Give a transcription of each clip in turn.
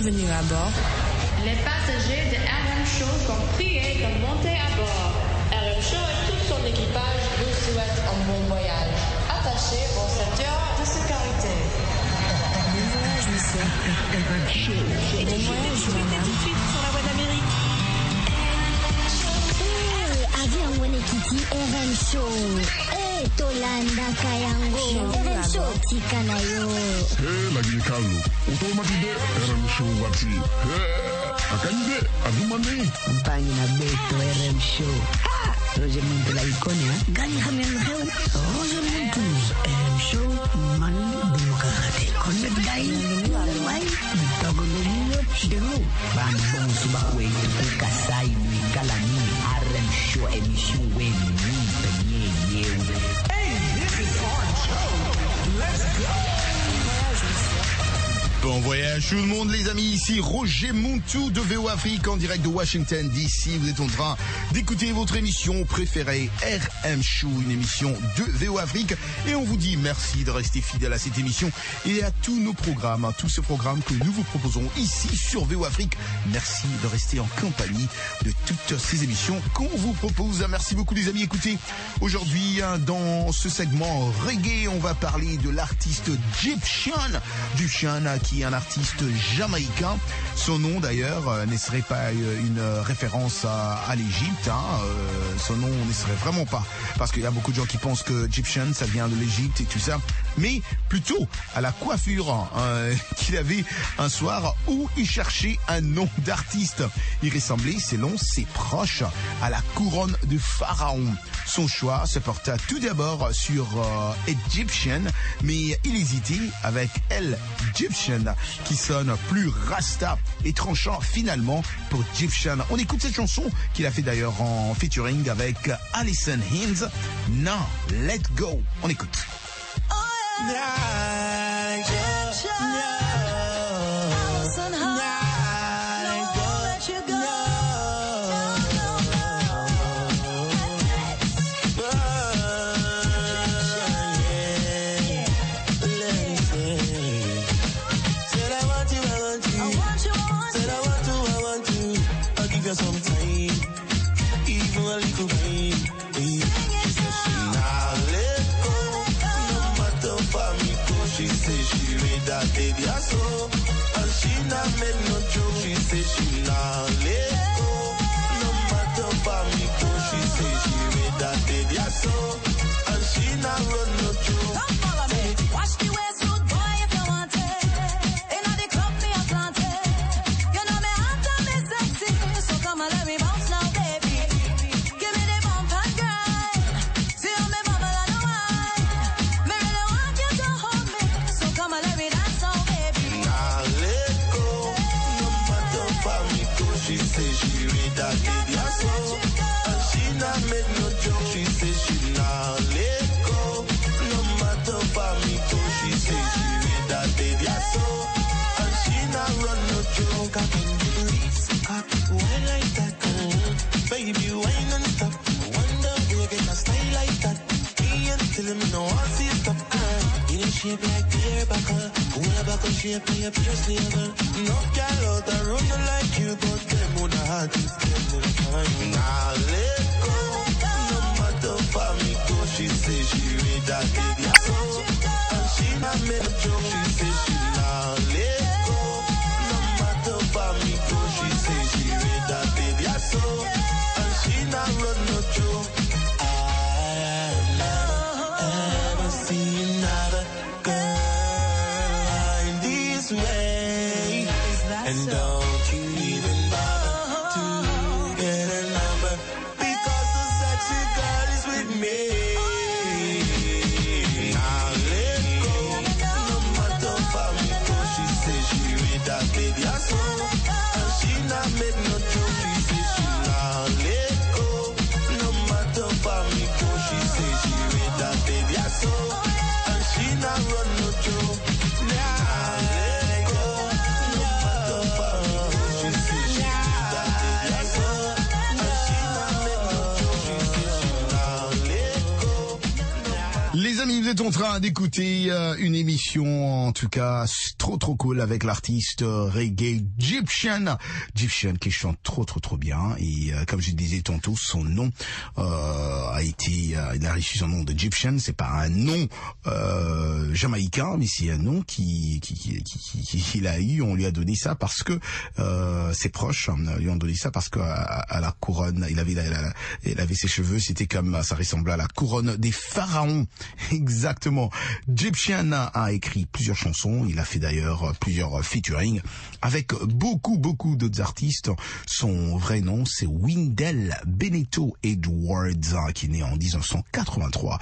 Bienvenue à bord. Les passagers de RM Show sont priés de monter à bord. RM Show et tout son équipage vous souhaitent un bon voyage. Attachez vos ceintures de sécurité. Bon voyage, monsieur. RM Show. Et bon voyage, madame. Tout de suite sur la voie d'Amérique. Avion Wenekiti RM Show. Tolanda Kayango. RM Show Tikanayo. La Guinée-Calou. Automatisé RM Show Wati. Akanyide, Azumane. Mpani na Beto RM Show. Roger Muntu la Iconia. Gani Hamel Hell. Roger Muntu. RM Show. Man Democratic. Connect Guy. Why? Togo Domino. Demo. Ban Bon Subakwe. Kasai. Galani. RM Show. Emission Wen. Bon voyage tout le monde les amis, ici Roger Montou de VO Afrique en direct de Washington DC. Vous êtes en train d'écouter votre émission préférée RM Show, une émission de VO Afrique. Et on vous dit merci de rester fidèle à cette émission et à tous nos programmes, tous ces programmes que nous vous proposons ici sur VO Afrique. Merci de rester en compagnie de toutes ces émissions qu'on vous propose. Merci beaucoup les amis. Écoutez, aujourd'hui dans ce segment reggae, on va parler de l'artiste Gyptian qui est un artiste jamaïcain. Son nom d'ailleurs ne serait pas une référence à l'Égypte. Son nom ne serait vraiment pas, parce qu'il y a beaucoup de gens qui pensent que Egyptian ça vient de l'Égypte et tout ça, mais plutôt à la coiffure qu'il avait un soir où il cherchait un nom d'artiste. Il ressemblait, selon ses proches, à la couronne de Pharaon. Son choix se porta tout d'abord sur Egyptian, mais il hésitait avec El Gyptian, qui sonne plus rasta et tranchant finalement pour Gyptian. On écoute cette chanson qu'il a fait d'ailleurs en featuring avec Alison Hinds. Now, let go. On écoute. Oh yeah. Alison Hinds. Some time, even a little pain. She said she nah let go, no matter for me go. She said she read that baby I saw, and she not make no joke. She said she nah let go, no matter for me go. She said she read that baby I saw, and she not run no joke. Come follow me, watch the way smooth boy if you want it. Inna the club me a plant it. You know me hot and me sexy, so come and let me bounce now, baby. Give me the bump and grind. See how me bubble and wine. Me really want you to hold me, so come and let me dance now, baby. Nah let go, no matter for me go. She say she read that baby I saw, and she not make no joke. She say she nah let go, no matter for me go. She say she read that baby I saw, and she not run no joke. I can do the wrist, cock, wine like that. Baby, wine and stop. Wonder who get a style like that. Me and telling me no one see stop. You know shape like beer buckle. Cool buckle shape like a pure slaver. No girl out there run like you, but them on the heart is them on the time. Nah, let go. No matter for me go. She say she read that baby I saw, and she not make a joke. She say she nah let go. No matter for me go. She say she read that baby I saw, and she not run no joke. I've never ever seen another girl in this way, and don't you even bother to get a number, because the sexy girl is with me. Now let go, no matter for me go. She say she read that baby I saw, and she not make no joke. She say she not let go, no matter for me go. She say she read that baby I saw, and she not run no joke. Now let go, no matter for me êtes en train d'écouter une émission, en tout cas, trop cool avec l'artiste reggae Gyptian. Gyptian qui chante trop bien. Et comme je disais tantôt, son nom il a reçu son nom de Gyptian. C'est pas un nom jamaïcain, mais c'est un nom qu'il a eu. On lui a donné ça parce que ses proches lui ont donné ça parce que à la couronne, il avait ses cheveux, c'était comme ça ressemblait à la couronne des pharaons. Exactement. Gyptian a écrit plusieurs chansons. Il a fait d'ailleurs plusieurs featuring avec beaucoup d'autres artistes. Son vrai nom, c'est Wendell Benito Edwards, qui est né en 1983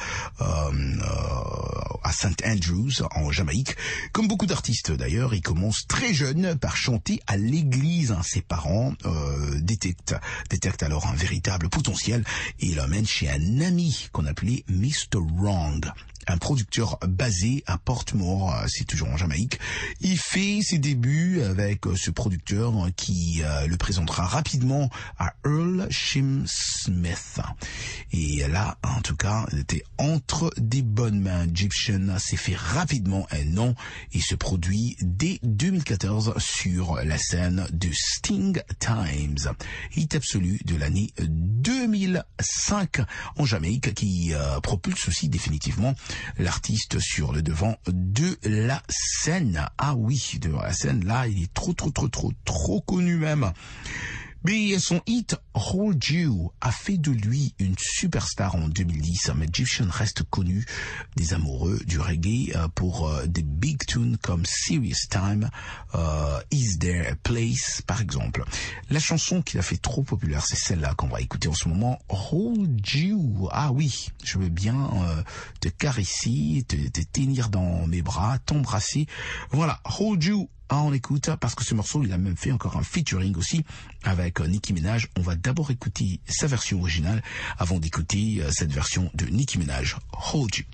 à St. Andrews, en Jamaïque. Comme beaucoup d'artistes d'ailleurs, il commence très jeune par chanter à l'église. Ses parents détectent alors un véritable potentiel et l'emmènent chez un ami qu'on appelait Mr. Wrong, un producteur basé à Portmore, c'est toujours en Jamaïque. Il fait ses débuts avec ce producteur qui le présentera rapidement à Earl Shim Smith. Et là, en tout cas, il était entre des bonnes mains. Gyptian s'est fait rapidement un nom et se produit dès 2014 sur la scène de Sting Times, hit absolu de l'année 2005 en Jamaïque, qui propulse aussi définitivement l'artiste sur le devant de la scène. Ah oui, de la scène, là, il est trop connu même. Mais son hit Hold You a fait de lui une superstar en 2010. Mais Gyptian reste connu des amoureux du reggae pour des big tunes comme Serious Time, Is There a Place, par exemple. La chanson qui l'a fait trop populaire, c'est celle-là qu'on va écouter en ce moment, Hold You. Ah oui, je veux bien te caresser, te tenir dans mes bras, t'embrasser. Voilà, Hold You. On écoute, parce que ce morceau, il a même fait encore un featuring aussi avec Nicki Minaj. On va d'abord écouter sa version originale avant d'écouter cette version de Nicki Minaj, Hold You.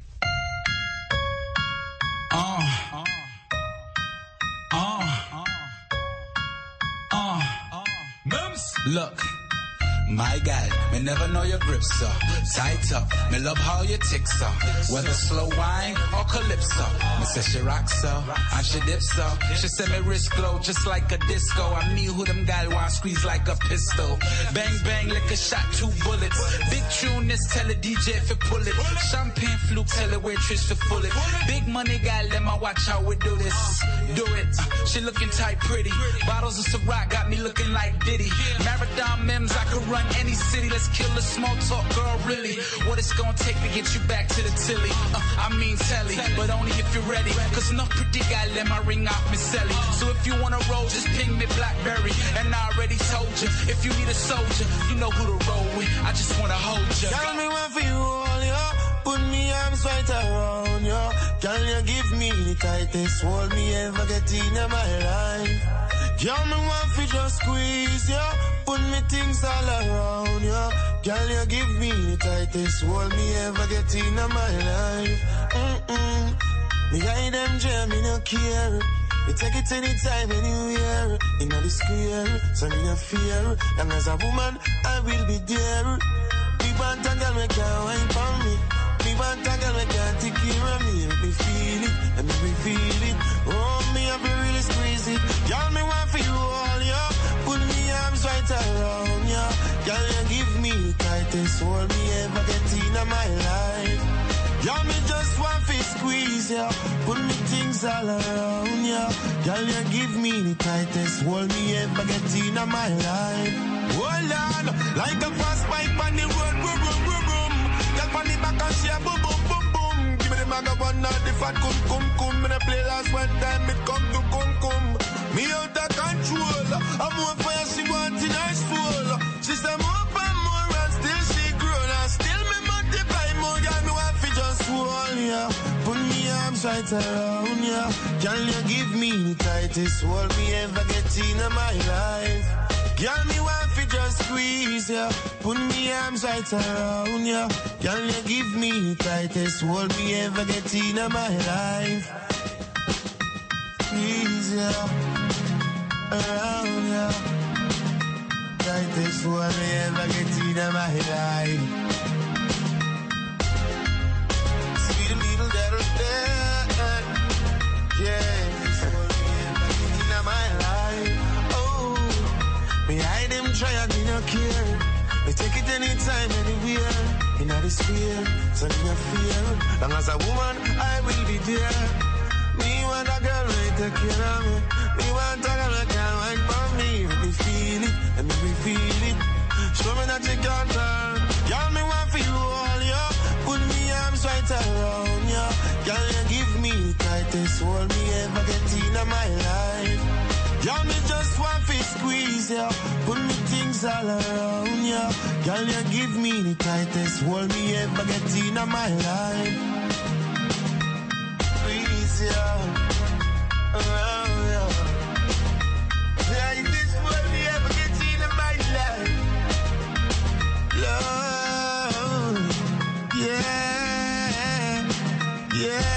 Look, my God, me never know your grip, sir. Tight up, me love how you tick, sir. Whether slow wine or calypso, me say she rock, sir, and she dip, sir. She say me wrist glow just like a disco. I me who them gal want squeeze like a pistol. Bang bang like a shot, 2 bullets. Big tune, this tell the DJ if it pull it. Champagne fluke, tell the waitress to full it. Big money gal, let me watch how we do this. Do it. She looking tight, pretty. Bottles of Ciroc got me looking like Diddy. Marathon Mims, I could run any city. Let's kill the small talk, girl, really. What it's gonna take to get you back to the tilly. I mean telly, but only if you're ready. Cause enough pretty guy let my ring off Miss Sally. So if you wanna roll, just ping me Blackberry. And I already told you, if you need a soldier, you know who to roll with. I just wanna hold you. Tell me one for you all, yo. Put me arms right around you. Can you give me the tightest hold me ever get in my life? Girl, me want fi just squeeze you. Put me things all around you. Girl, you give me the tightest hold me ever get in my life. Me guide them jam, me no care. You take it anytime, anywhere. In the square, so me no fear. Long as a woman, I will be there. Me want a girl, me can't wine for me. Me want a girl, me can't take care of me. Let me feel it, let me feel it. Oh, me have to really squeeze it. Girl, me want for you all, yo. Put me arms right around you. Girl, you give me the tightest hold me ever get in my life. Girl, me just want to squeeze ya. Put me things all around ya. Girl, you give me the tightest hold me ever get in my life. Hold on, like a fast pipe on the road, boom, boom, boom, boom. Girl, on the back and she a boom, boom, boom, boom. Give me the maga one, not the fat cum, cum, cum. Me the play last one time, it come to cum, cum. Me out of control. I'm more fire, she want in her soul. She say more and more and still she grown. And still me multiply more, girl, me want fi just hold ya. Put me arms right around ya. Girl, you give me the tightest hold me ever get in my life. Girl, me want fi just squeeze ya. Put me arms right around ya. Girl, you give me the tightest hold me ever get in my life. Squeeze ya, around ya. Tightest hold me ever get in my life. Sweet little devil. try and me no care. Me take it anytime, anywhere. In the sphere, so me no fear. Long as a woman, I will be there. Me want a girl who take care of me. Me want a girl who can wine for me. Let me feel it, let me feel it. Show me that you can turn. Girl, me want for you all, yo. Put me arms right around you. Girl, you give me the tightest hold me ever get in my life. Girl, me just want to squeeze ya. Put me things all around ya. Girl, you give me the tightest hold me ever get in my life. Squeeze ya around ya. Tightest hold me ever get in my life. Love, yeah, yeah.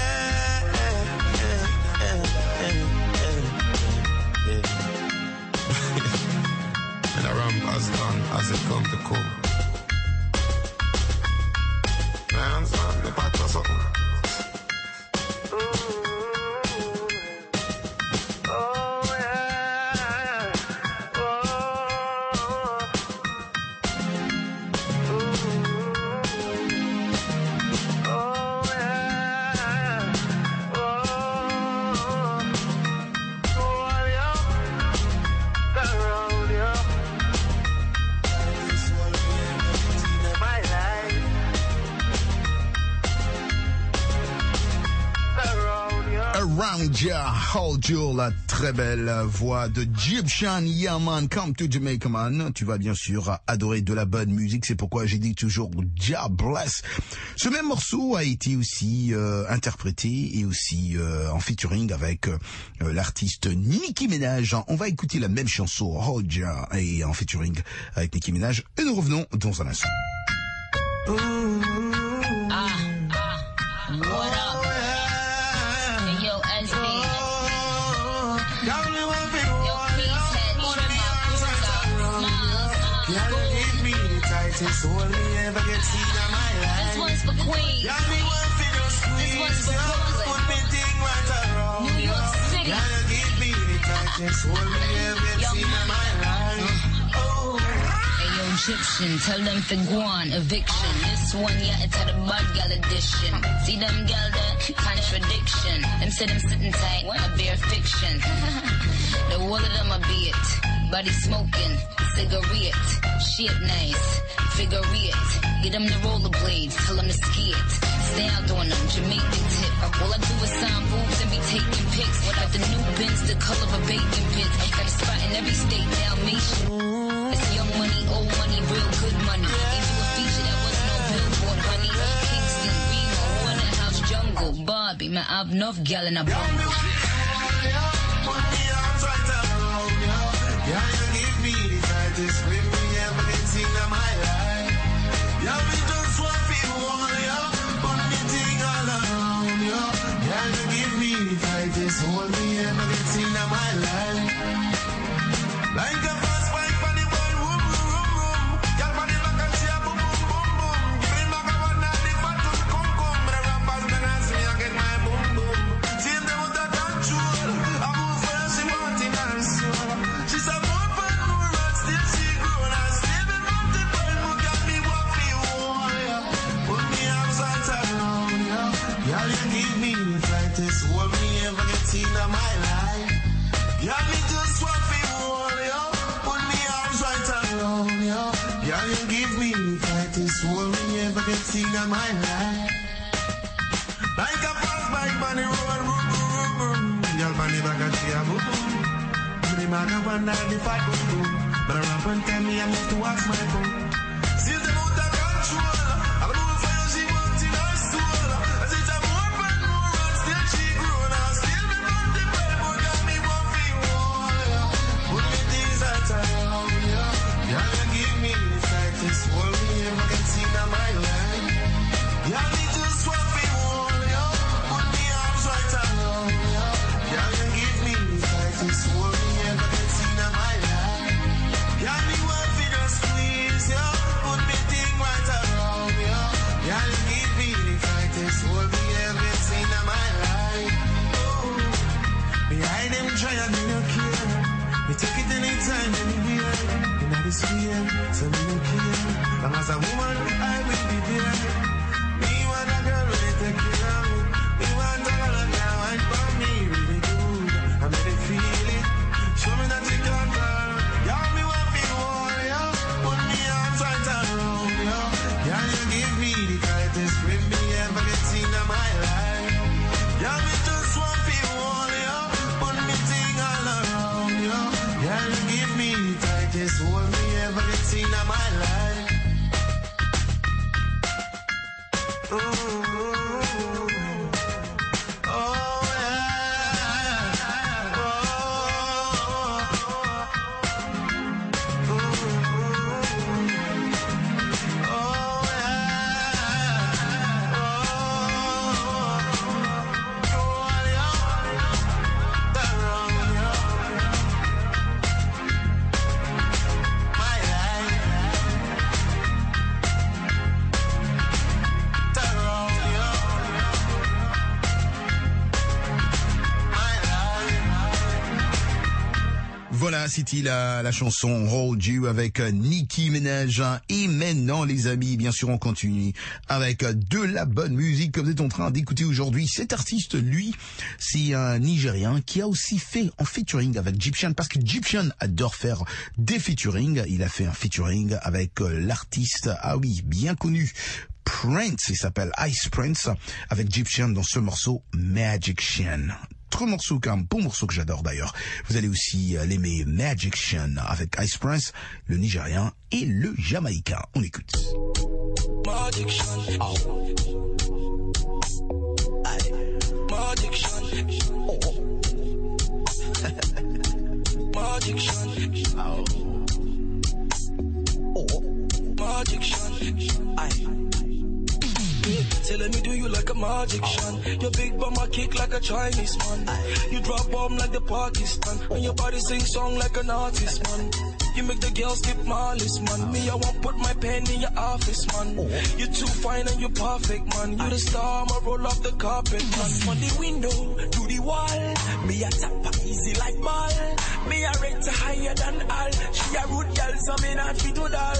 As long as it come to come. Man, son, the part was something. Oh, yeah. Oh, yeah. Around Ya, Hold You, la très belle voix de Egyptian, yeah man, come to Jamaica man. Tu vas bien sûr adorer de la bonne musique, c'est pourquoi j'ai dit toujours Ja bless. Ce même morceau a été aussi interprété et aussi en featuring avec l'artiste Nicki Minaj. On va écouter la même chanson, Hold Ya, et en featuring avec Nicki Minaj, et nous revenons dans un instant. What up? Hey, yo, SB. Yo, peace head, trim out, Miles. This one's for Queens. This one's for Brooklyn. New York City. Egyptian, tell them to go on eviction. This one, yeah, it's a bad gal edition. See them gal there, contradiction. Them say them sitting tight, a bare fiction. The whole of them a be it. Body smoking, cigarette, shit nice, figure it. Get them the rollerblades, tell them to ski it. Stay out on them, Jamaican tip. All I do is sign boobs and be taking pics. Without the new bins, the color of bacon pits. Got a spot in every state, Dalmatian. It's young money, old money, real good money. Gave you a feature that was no billboard, honey. Kingston, Reno, Waterhouse, Jungle, Barbie. Man, I've enough gal in a bumble. Yeah, you give me the tightest grip me ever get seen in my life. Yeah, me just want to hold you, put me thing all around you. Yeah, you give me the tightest hold me ever get seen in my life. Like a fast bike on the one, room, room, room, room. Girl, on the back and she a boom, boom, boom, boom. Give me back a one and the fat one, come, come. But the rappers then ask me, I get my boom, boom. See them with the control. I move for her, she want in her soul. She's a more fun, more run, still she grown. I still be multiple, who got me what for you, yeah. Put me arms right around, yeah. Girl, you give me the tightest hold me ever get seen in my life. Girl, me just want for you, yeah. Put me arms right around, yeah. Girl, you give me the tightest hold me ever get seen in my life. Like a fast bike on the road, boom, boom, boom, boom. Girl, on the back and she a boom, boom. The man up and down the fat boom, boom. But I rap and tell me I need to watch my boom. See them out of control. I'm moving for you, she wants in her soul. As it's a more fun, more run, still she grown. I still be multiple, but got me one for you, yeah. Put me things out around, yeah. Girl, you give me the tightest hold me ever get seen in my life. Girl, me just want for you, yeah. Put me arms right around, yeah. Girl, you give me the tightest hold me ever get seen in my life. Girl, me want for the squeeze, yeah. Put me thing right around, yeah. Girl, you give me the tightest hold me ever get seen in my life. Oh, behind them try and me no care. Me take it anytime, anywhere. In this fear, so me no care. Long as a woman, I will be there. Me want a girl really take care of me. Me want a girl that can wine for me really good. I made it feel it. Show me that you can girl. Yeah, me want me warrior. Put me arms right around you. Yeah, you give me the tightest grip me ever get seen in my life. Yeah, me just want me warrior. Put me thing all around you. Yeah, you give me the tightest hold me ever get seen in my life. Voilà, c'était la chanson Hold You avec Nicki Minaj. Et maintenant, les amis, bien sûr, on continue avec de la bonne musique que vous êtes en train d'écouter aujourd'hui. Cet artiste, lui, c'est un Nigérien qui a aussi fait un featuring avec Gyptian, parce que Gyptian adore faire des featuring. Il a fait un featuring avec l'artiste, ah oui, bien connu, Prince. Il s'appelle Ice Prince, avec Gyptian dans ce morceau Magician. Trop morceau, un bon morceau que j'adore d'ailleurs. Vous allez aussi l'aimer, Magician, avec Ice Prince, le Nigérien et le Jamaïcain. On écoute. Magician. Oh. Aye. Magician. Oh. Magician. Oh. Oh. Magician. Aye. Say let me do you like a magician. Your big bum I kick like a Chinese man. You drop bomb like the Pakistan. And your body sing song like an artist man. You make the girls skip my list man. Me I won't put my pen in your office man. You too fine and you perfect man. You the star, I'ma roll off the carpet man. From the window to the wall, me a tap easy like ball. Me a rate higher than all. She a rude girl so me not fit to doll.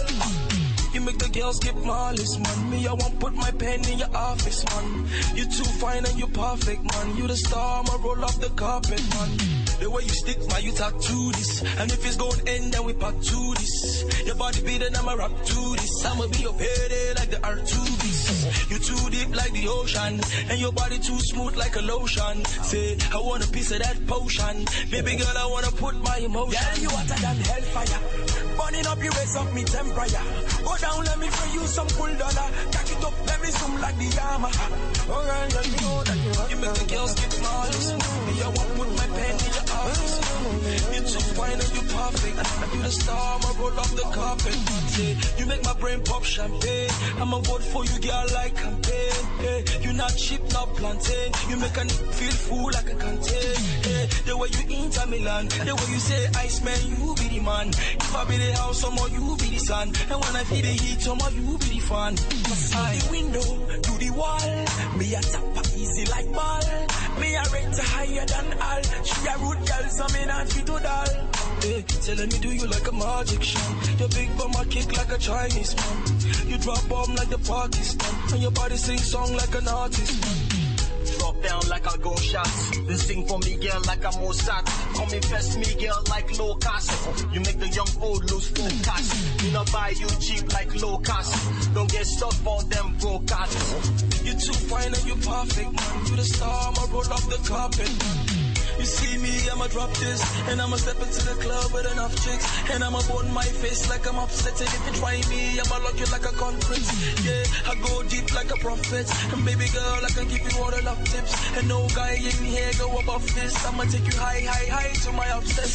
You make the girls skip my list, man. Me, I won't put my pen in your office, man. You too fine and you perfect, man. You the star, I'ma roll off the carpet, man. The way you stick, man, you talk to this. And if it's going end, then we pack to this. Your body beat and I'ma rap to this. I'ma be your payday like the R2Bs. You too deep like the ocean. And your body too smooth like a lotion. Say, I want a piece of that potion. Baby girl, I wanna put my emotion. Yeah, you hotter than hellfire. Burning up, you raise up me temperature. Go down, let me free you some cool dollar. Cock it up, let me zoom like the armor. Oh, girl, let me know that you make the girls get flawless. Me, I won't put my pen in your office. You're too fine and you perfect. You the star, I'ma roll off the carpet. Say, you make my brain pop champagne. I'ma vote for you, girl, like campaign. Hey, you not cheap, not plantain. You make a feel full like a canteen. Hey, the way you enter Milan, the way you say, Ice Man, you be the man. If I be the house, some more you be the sun. And when I feel the heat, some more you be the fan. From the window to the wall, me a tap easy like ball. Me a rate higher than all. She a rude girl, so me not fit to doll. Hey, say let me do you like a magician. Your big bum I kick like a Chinese man. You drop bomb like the Pakistan. And your body sing song like an artist man. Drop down like a gunshot. Then sing for me, girl, like a Mossad. Come invest me, girl, like low cost. You make the young old lose focus. You not buy you cheap like low cost. Don't get stuck for them broke artists. You too fine and you perfect, man. You the star, I'ma roll off the carpet. You see me, I'ma drop this. And I'ma step into the club with enough chicks. And I'ma burn my face like I'm upset. And if you try me, I'ma lock you like a conference. Yeah, I go deep like a prophet. And baby girl, I can give you all the love tips. And no guy in here go above this. I'ma take you high, high, high to my obsess.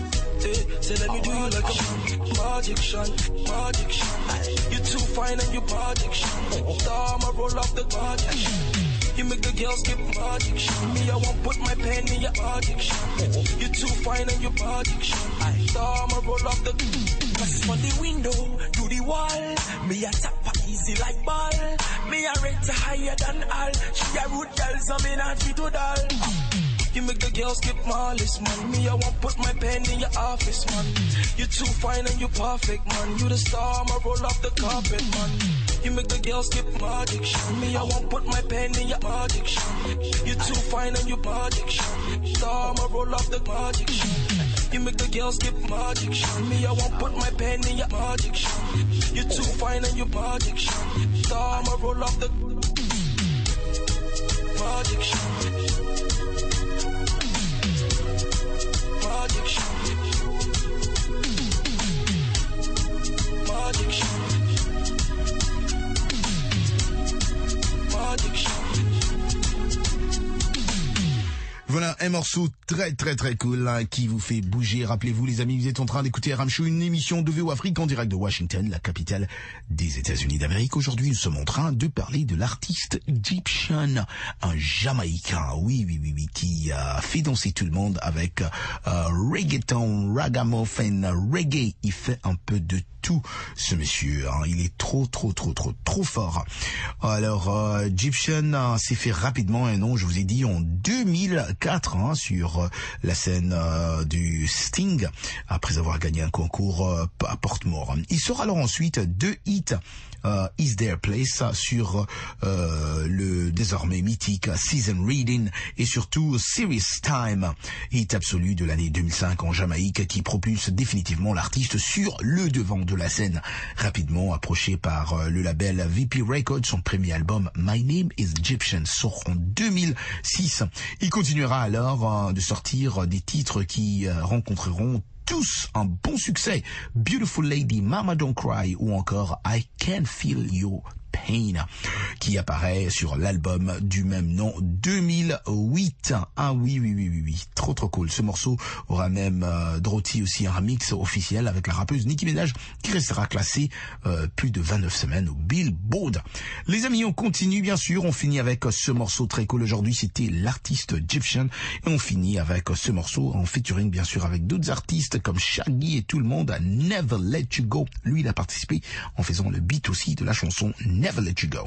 Say let me do you like a magician, magician. You too fine and you magician. Star, I'ma roll off the magician. You make the girls skip magician. Me, I won't put my pen in your addiction. You too fine and you magician. Star, I'ma roll off the press from the window to the wall. Me a tap easy like ball. Me a rate higher than all. She a rude girl, so me not fit to doll. You You make the girls skip my list, man. Me, I won't put my pen in your office, man. You're too fine and you're perfect, man. You the star, I'ma roll off the carpet, man. You make the girls skip my addiction. Me, I won't put my pen in your addiction. You're too fine and you're addiction. Star, I'ma roll off the addiction. You make the girls skip my addiction. Me, I won't put my pen in your addiction. You're too fine and you're addiction. Star, I'ma roll off the addiction. Addiction. Addiction. Addiction. Voilà un morceau très très très cool hein, qui vous fait bouger. Rappelez-vous les amis, vous êtes en train d'écouter RM Show, une émission de VO Afrique en direct de Washington, la capitale des États-Unis d'Amérique. Aujourd'hui, nous sommes en train de parler de l'artiste Gyptian, un Jamaïcain, oui, qui a fait danser tout le monde avec reggaeton, ragamuffin, reggae. Il fait un peu de tout, ce monsieur. Hein. Il est trop fort. Alors, Gyptian s'est fait rapidement un nom, je vous ai dit, en 2004 hein, sur la scène du Sting, après avoir gagné un concours à Portmore. Il sort alors ensuite 2 hits, Is There Place sur le désormais mythique Season Reading et surtout Serious Time, hit absolu de l'année 2005 en Jamaïque qui propulse définitivement l'artiste sur le devant de la scène. Rapidement approché par le label VP Records, son premier album My Name is Gyptian sort en 2006. Il continuera alors de sortir des titres qui rencontreront tous un bon succès. Beautiful Lady, Mama Don't Cry ou encore I Can Feel Your Pain, qui apparaît sur l'album du même nom 2008. Ah oui, trop cool. Ce morceau aura même drotti aussi un remix officiel avec la rappeuse Nicki Minaj qui restera classée plus de 29 semaines au Billboard. Les amis, on continue bien sûr, on finit avec ce morceau très cool. Aujourd'hui c'était l'artiste Gyptian et on finit avec ce morceau en featuring bien sûr avec d'autres artistes comme Shaggy et tout le monde, Never Let You Go. Lui il a participé en faisant le beat aussi de la chanson Never Let You Go.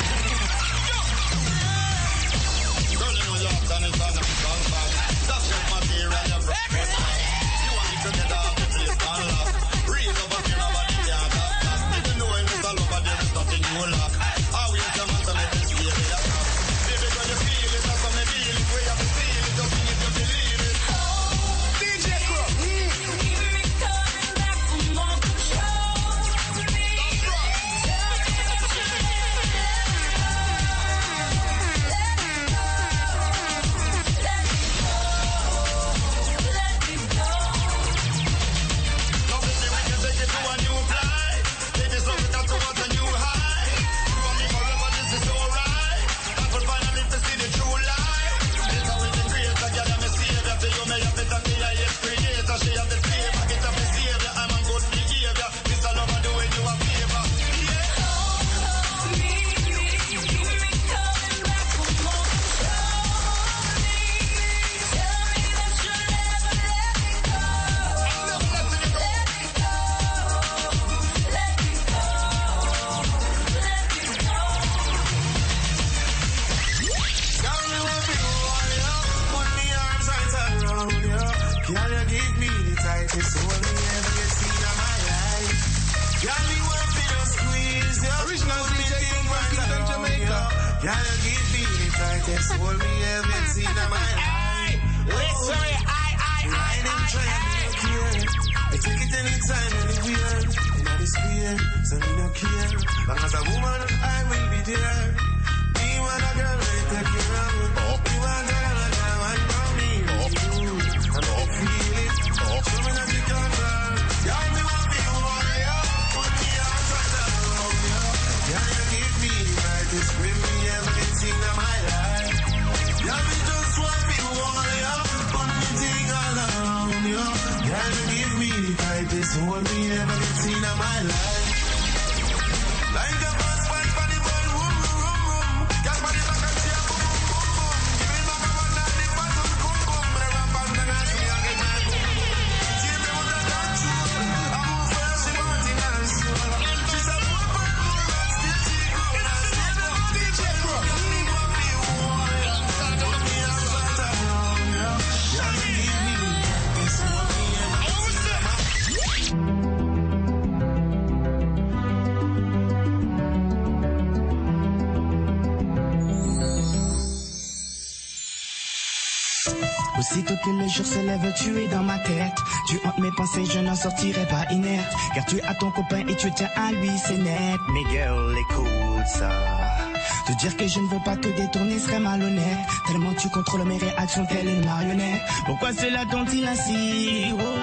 Aussitôt que le jour se lève, tu es dans ma tête. Tu hantes mes pensées, je n'en sortirai pas inerte. Car tu as ton copain et tu tiens à lui, c'est net. Mais girl, écoute ça. Te dire que je ne veux pas te détourner serait malhonnête. Tellement tu contrôles mes réactions telle une marionnette. Pourquoi cela dont-il ainsi? Oh,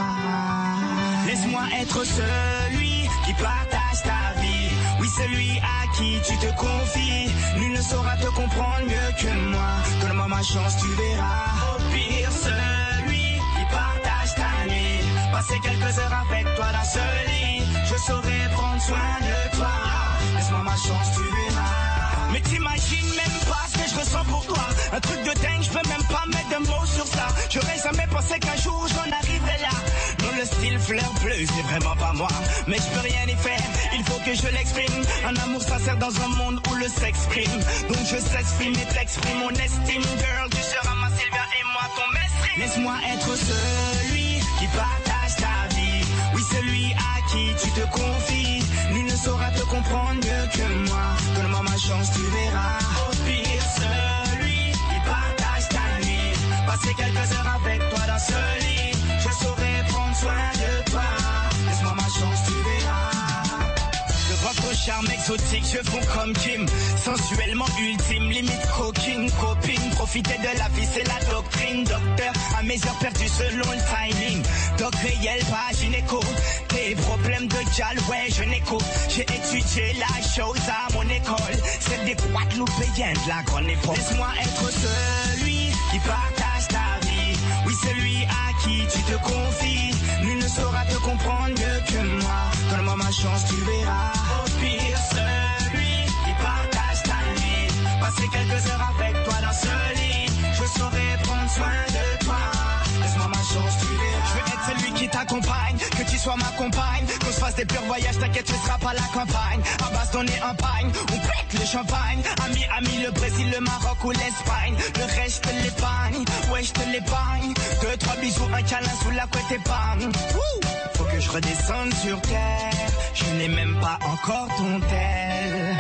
laisse-moi être celui qui partage ta vie. Oui, celui à qui tu te confies. Nul ne saura te comprendre mieux que moi. Donne-moi ma chance, tu verras. Au pire, celui qui partage ta nuit. Passer quelques heures avec toi dans ce lit. Je saurai prendre soin de toi. Laisse-moi ma chance, tu verras. Mais t'imagines même pas ce que je ressens pour toi. Un truc de dingue, je peux même pas mettre de mots sur ça. J'aurais jamais pensé qu'un jour j'en arriverais là. Non, le style fleur bleue, c'est vraiment pas moi. Mais je peux rien y faire, il faut que je l'exprime. Un amour sincère dans un monde où le sexe prime. Donc je s'exprime et t'exprime mon estime. Girl, tu seras ma Sylvia et moi ton messie. Laisse-moi être celui qui partage ta vie. Oui, celui à qui tu te confies. Nul ne saura te comprendre mieux que moi. Donne-moi ma chance, tu verras. Au pire, celui qui partage ta nuit. Passer quelques heures avec toi dans ce lit. Je saurai prendre soin de toi. Laisse-moi ma chance, tu verras. De votre charme exotique, je fonds comme Kim. Sensuellement ultime, limite coquine, copine. Profiter de la vie, c'est la doctrine. Docteur, à mes heures perdues selon le timing. Doc réel, pas gynéco. Tes problèmes de gal, ouais, je n'écoute. J'ai étudié la chose à mon école. Celle des Guadeloupéens de la grande époque. Laisse-moi être celui qui partage ta vie. Oui, celui à qui tu te confies. Nul ne saura te comprendre mieux que moi. Donne-moi ma chance, tu verras. Au pire, celui qui partage ta nuit. Passer quelques heures avec toi dans ce lit. Je saurai prendre soin de toi. Laisse-moi ma chance, tu verras. Je veux être celui qui t'accompagne, que tu sois ma compagne. Qu'on se fasse des purs voyages, t'inquiète, tu seras pas la campagne. À base donner un pagne, on pète le champagne. Ami, le Brésil, le Maroc ou l'Espagne. Le reste, je te l'épargne, ouais, je te l'épargne. 2, 3 bisous, un câlin sous la couette épargne. Faut que je redescende sur terre. Je n'ai même pas encore ton tel.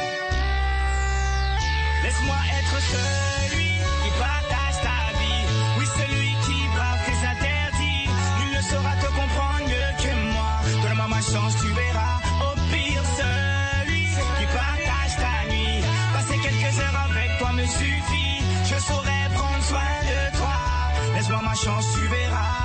Laisse-moi être celui qui partage ta vie. Oui, celui qui brave tes interdits. Nul ne saura te comprendre mieux que moi. Donne-moi ma chance, tu verras. Au pire, celui qui partage ta nuit. Passer quelques heures avec toi me suffit. Je saurai prendre soin de toi. Laisse-moi ma chance, tu verras.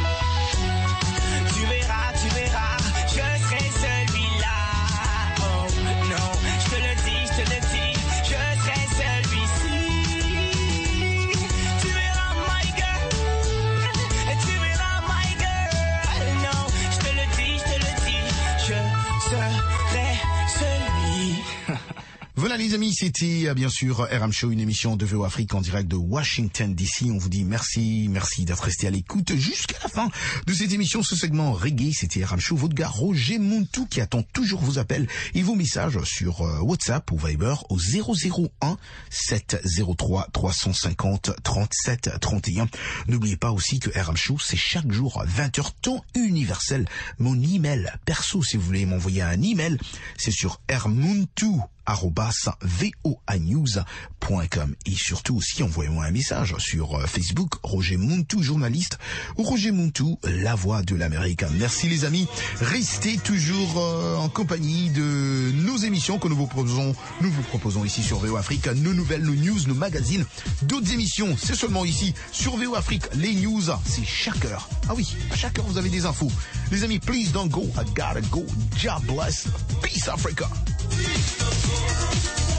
Tu verras, tu verras. Je serai celui-là. Oh non, je te le dis, je te le dis. Je serai celui-ci. Tu verras, my girl. Tu verras, my girl. Non, je te le dis, je te le dis. Je serai celui. Voilà les amis, c'était bien sûr RM Show, une émission de VO Afrique en direct de Washington DC. On vous dit merci d'être resté à l'écoute jusqu'à la fin de cette émission. Ce segment reggae, c'était RM Show, votre gars Roger Muntu qui attend toujours vos appels et vos messages sur WhatsApp ou Viber au 001 703 350 37 31. N'oubliez pas aussi que RM Show, c'est chaque jour à 20h temps universel. Mon email perso, si vous voulez m'envoyer un email, c'est sur rmuntu@voanews.com et surtout aussi envoyez-moi un message sur Facebook Roger Muntu journaliste ou Roger Muntu la voix de l'Amérique. Merci les amis, restez toujours en compagnie de nos émissions que nous vous proposons ici sur VO Afrique, nos nouvelles, nos news, nos magazines, d'autres émissions, c'est seulement ici sur VO Afrique. Les news, c'est chaque heure. Ah oui, à chaque heure vous avez des infos. Les amis, please don't go, I gotta go. God bless. Peace Africa. Please don't go.